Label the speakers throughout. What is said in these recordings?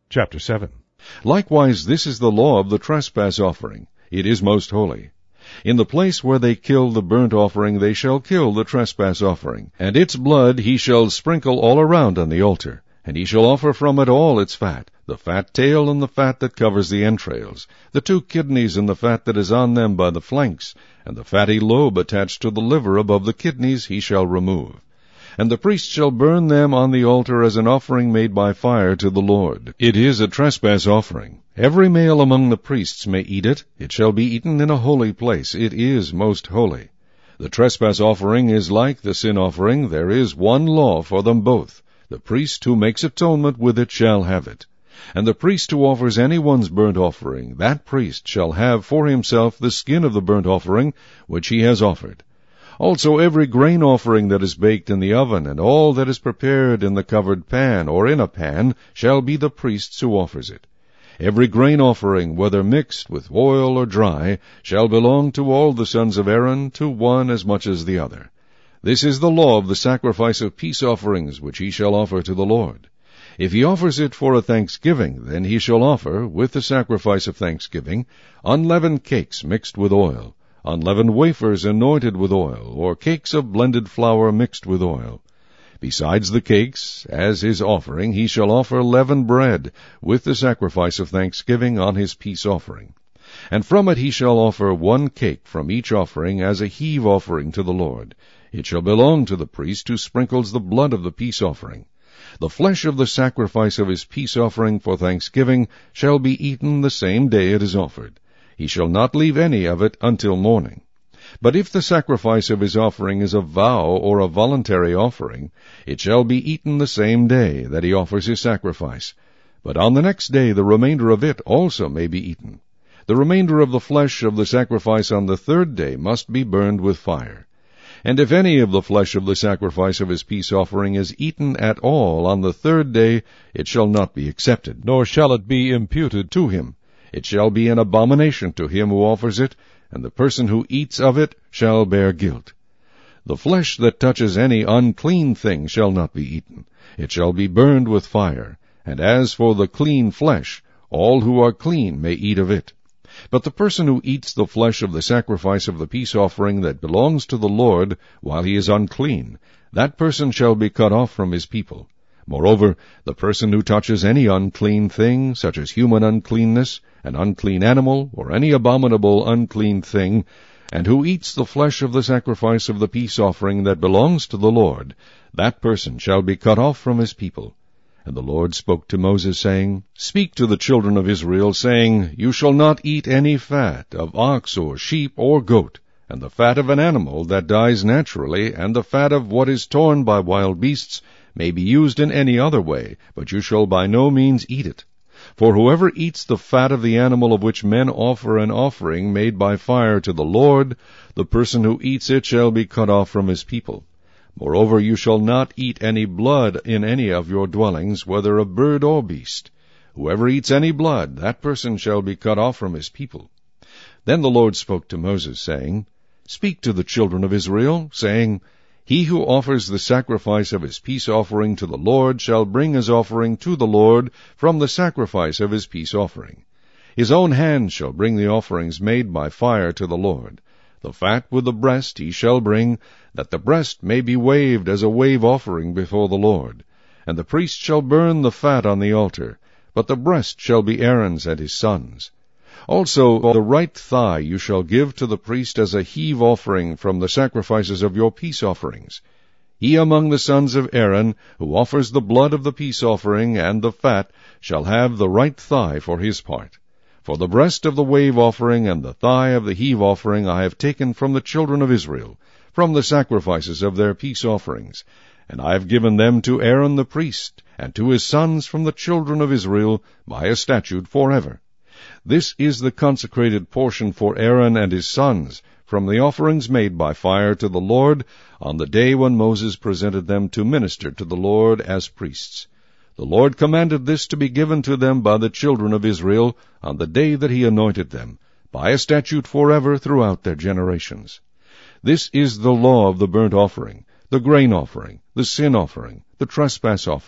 Speaker 1: Chapter 7.
Speaker 2: Likewise this is the law of the trespass offering. It is most holy. In the place where they kill the burnt offering they shall kill the trespass offering, and its blood he shall sprinkle all around on the altar. And he shall offer from it all its fat, the fat tail and the fat that covers the entrails, the 2 kidneys and the fat that is on them by the flanks, and the fatty lobe attached to the liver above the kidneys he shall remove. And the priest shall burn them on the altar as an offering made by fire to the Lord. It is a trespass offering. Every male among the priests may eat it. It shall be eaten in a holy place. It is most holy. The trespass offering is like the sin offering. There is one law for them both. The priest who makes atonement with it shall have it. And the priest who offers anyone's burnt offering, that priest shall have for himself the skin of the burnt offering which he has offered. Also every grain offering that is baked in the oven, and all that is prepared in the covered pan, or in a pan, shall be the priest's who offers it. Every grain offering, whether mixed with oil or dry, shall belong to all the sons of Aaron, to one as much as the other. This is the law of the sacrifice of peace offerings, which he shall offer to the Lord. If he offers it for a thanksgiving, then he shall offer, with the sacrifice of thanksgiving, unleavened cakes mixed with oil, unleavened wafers anointed with oil, or cakes of blended flour mixed with oil. Besides the cakes, as his offering, he shall offer leavened bread, with the sacrifice of thanksgiving on his peace offering. And from it he shall offer 1 cake from each offering as a heave offering to the Lord. It shall belong to the priest who sprinkles the blood of the peace offering. The flesh of the sacrifice of his peace offering for thanksgiving shall be eaten the same day it is offered. He shall not leave any of it until morning. But if the sacrifice of his offering is a vow or a voluntary offering, it shall be eaten the same day that he offers his sacrifice. But on the next day the remainder of it also may be eaten. The remainder of the flesh of the sacrifice on the 3rd day must be burned with fire. And if any of the flesh of the sacrifice of his peace offering is eaten at all on the 3rd day, it shall not be accepted, nor shall it be imputed to him. It shall be an abomination to him who offers it, and the person who eats of it shall bear guilt. The flesh that touches any unclean thing shall not be eaten. It shall be burned with fire. And as for the clean flesh, all who are clean may eat of it. But the person who eats the flesh of the sacrifice of the peace offering that belongs to the Lord while he is unclean, that person shall be cut off from his people. Moreover, the person who touches any unclean thing, such as human uncleanness, an unclean animal, or any abominable unclean thing, and who eats the flesh of the sacrifice of the peace offering that belongs to the Lord, that person shall be cut off from his people. And the Lord spoke to Moses, saying, Speak to the children of Israel, saying, You shall not eat any fat of ox or sheep or goat, and the fat of an animal that dies naturally, and the fat of what is torn by wild beasts, may be used in any other way, but you shall by no means eat it. For whoever eats the fat of the animal of which men offer an offering made by fire to the Lord, the person who eats it shall be cut off from his people. Moreover, you shall not eat any blood in any of your dwellings, whether of bird or beast. Whoever eats any blood, that person shall be cut off from his people. Then the Lord spoke to Moses, saying, Speak to the children of Israel, saying, He who offers the sacrifice of his peace offering to the Lord shall bring his offering to the Lord from the sacrifice of his peace offering. His own hand shall bring the offerings made by fire to the Lord. The fat with the breast he shall bring, that the breast may be waved as a wave offering before the Lord. And the priest shall burn the fat on the altar, but the breast shall be Aaron's and his sons'. Also the right thigh you shall give to the priest as a heave offering from the sacrifices of your peace offerings. He among the sons of Aaron, who offers the blood of the peace offering and the fat, shall have the right thigh for his part. For the breast of the wave offering and the thigh of the heave offering I have taken from the children of Israel, from the sacrifices of their peace offerings, and I have given them to Aaron the priest, and to his sons from the children of Israel, by a statute forever. This is the consecrated portion for Aaron and his sons, from the offerings made by fire to the Lord, on the day when Moses presented them to minister to the Lord as priests. The Lord commanded this to be given to them by the children of Israel on the day that he anointed them, by a statute forever throughout their generations. This is the law of the burnt offering, the grain offering, the sin offering, the trespass offering,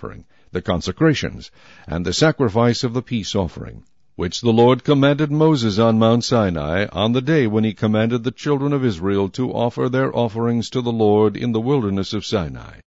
Speaker 2: the consecrations, and the sacrifice of the peace offering, which the Lord commanded Moses on Mount Sinai, on the day when he commanded the children of Israel to offer their offerings to the Lord in the wilderness of Sinai.